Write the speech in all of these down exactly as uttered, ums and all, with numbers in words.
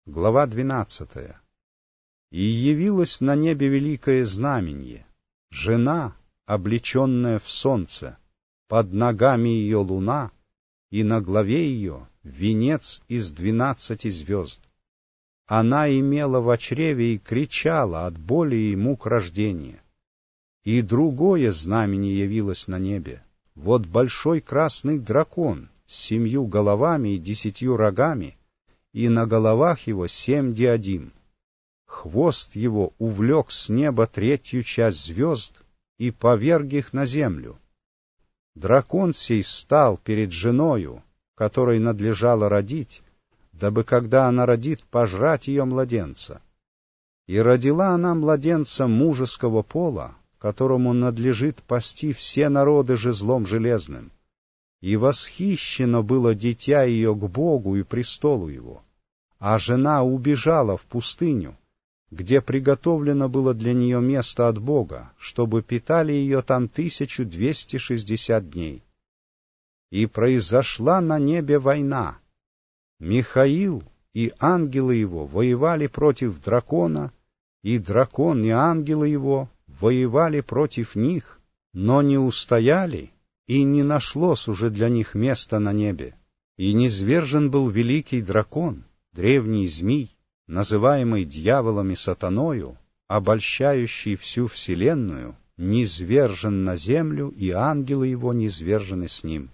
Глава двенадцатая. «И явилось на небе великое знамение, жена, облеченная в солнце, под ногами ее луна, и на главе ее венец из двенадцати звезд. Она имела в чреве и кричала от боли и мук рождения. И другое знамение явилось на небе. Вот большой красный дракон с семью головами и десятью рогами, и на головах его семь диадим. Хвост его увлек с неба третью часть звезд и поверг их на землю. Дракон сей стал перед женою, которой надлежало родить, дабы, когда она родит, пожрать ее младенца. И родила она младенца мужеского пола, которому надлежит пасти все народы жезлом железным. И восхищено было дитя ее к Богу и престолу его. А жена убежала в пустыню, где приготовлено было для нее место от Бога, чтобы питали ее там тысячу двести шестьдесят дней. И произошла на небе война. Михаил и ангелы его воевали против дракона, и дракон и ангелы его воевали против них, но не устояли, и не нашлось уже для них места на небе. И низвержен был великий дракон, древний змий, называемый дьяволом и сатаною, обольщающий всю вселенную, низвержен на землю, и ангелы его низвержены с ним.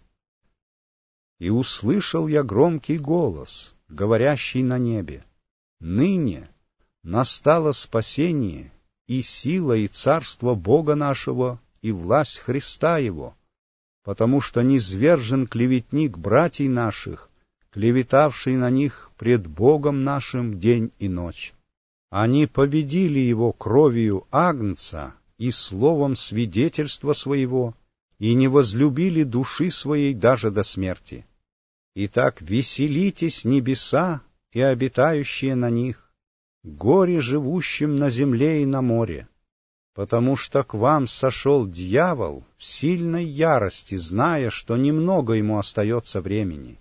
И услышал я громкий голос, говорящий на небе: «Ныне настало спасение, и сила, и царство Бога нашего, и власть Христа Его, потому что низвержен клеветник братьей наших, клеветавший на них пред Богом нашим день и ночь. Они победили его кровью агнца и словом свидетельства своего, и не возлюбили души своей даже до смерти. Итак, веселитесь небеса и обитающие на них, горе живущим на земле и на море, потому что к вам сошел дьявол в сильной ярости, зная, что немного ему остается времени.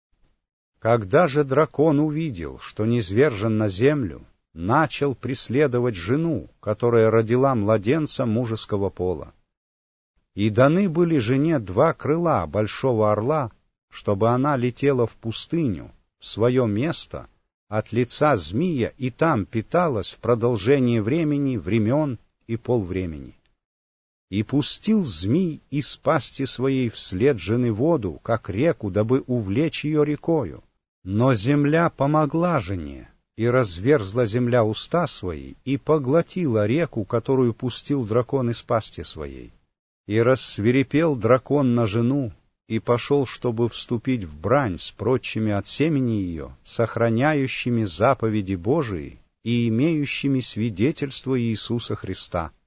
Когда же дракон увидел, что низвержен на землю, начал преследовать жену, которая родила младенца мужеского пола. И даны были жене два крыла большого орла, чтобы она летела в пустыню, в свое место, от лица змия, и там питалась в продолжение времени, времен и полвремени. И пустил змий из пасти своей вслед жены воду, как реку, дабы увлечь ее рекою. Но земля помогла жене, и разверзла земля уста свои, и поглотила реку, которую пустил дракон из пасти своей. И рассвирепел дракон на жену, и пошел, чтобы вступить в брань с прочими от семени ее, сохраняющими заповеди Божии и имеющими свидетельство Иисуса Христа.